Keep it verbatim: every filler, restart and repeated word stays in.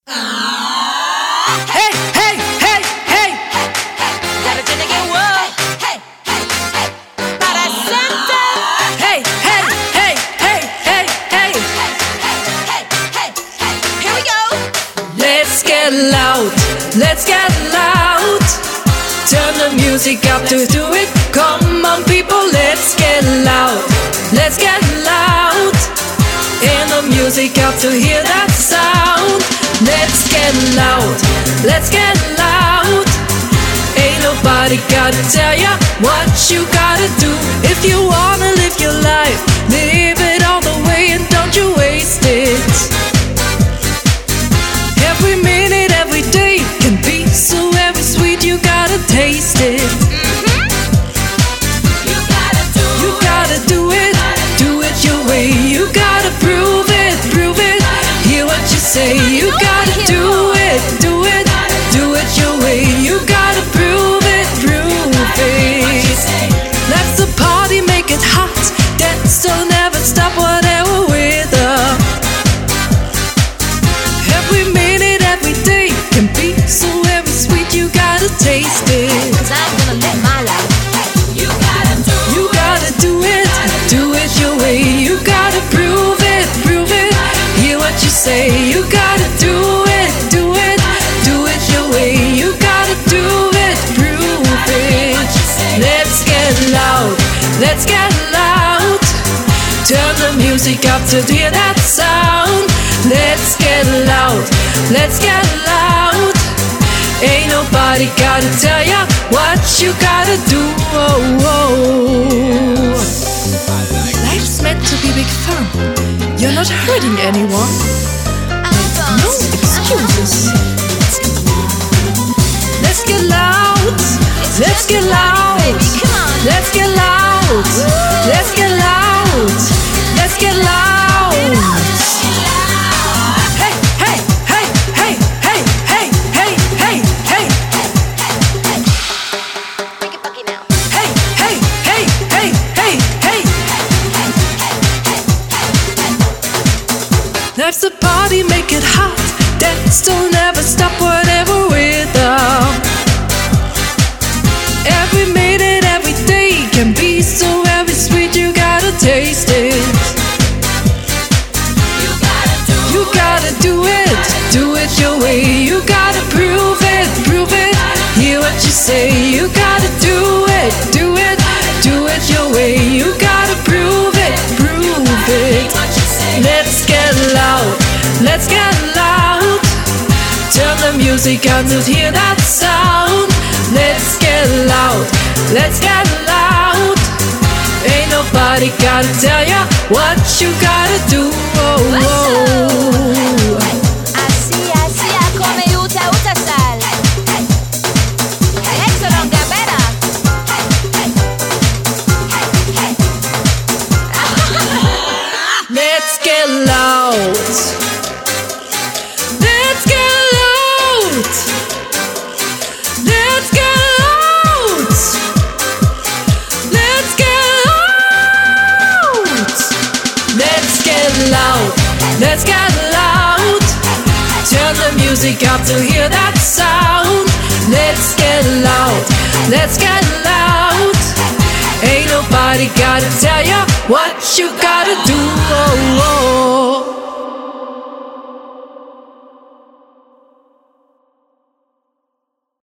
Hey, hey, hey, hey. Gotta do it again, whoa. Hey, para Santa. Hey, hey, hey, hey, hey, hey. Here we go. Let's get loud, let's get loud. Turn the music up to do it. Come on, people, let's get loud, let's get loud. And the music up to hear that sound. Let's get loud, let's get loud. Ain't nobody gotta tell ya what you gotta do. If you wanna live your life, live it all the way and don't you waste it. Every minute, every day can be so very sweet, you gotta taste it. Mm-hmm. You gotta do you it. gotta do it, do it your way. You gotta prove it, prove it. Hear what you say, you gotta do it, do it, do it your way. You gotta prove it, prove it. Let's the party, make it hot. Dance, don't never stop, whatever weather. Every minute, every day can be so very sweet, you gotta taste it. Cause I'm gonna live my life. You gotta do it. You gotta do it, do it your way. You gotta prove it, prove it. Hear what you say, you gotta do it, do it, do it your way. You gotta do it, prove it. Let's get loud, let's get loud. Turn the music up to hear that sound. Let's get loud, let's get loud. Ain't nobody gotta tell ya what you gotta do. Oh, oh. Life's meant to be big fun. You're not hurting anyone. No excuses. Let's get loud, let's get loud. Let's get loud, let's get loud. Let's get loud. Hey, hey, hey, hey, hey, hey, hey, hey, hey. Make it funky now. Hey, hey, hey, hey, hey, hey. Life's a party, make it hot. Dance, don't ever stop, whatever weather. Every minute, every day can be so very sweet, you gotta taste it. You gotta do You gotta do it, do it your way. You gotta prove it, prove it. Hear what you say, you gotta do it, do it, do it your way. You gotta prove it, prove it. Let's get loud, let's get loud. Turn the music on to hear that sound. Let's get loud, let's get loud. Ain't nobody gotta tell ya what you gotta do. Oh, oh. Así, así, a come uta, uta sal. Eso non gabera. Let's get loud, let's get loud. Let's get loud, let's get loud. Let's get loud, let's get loud. Turn the music up to hear that sound. Let's get loud, let's get loud. Ain't nobody gotta tell ya what you gotta do. Oh, oh.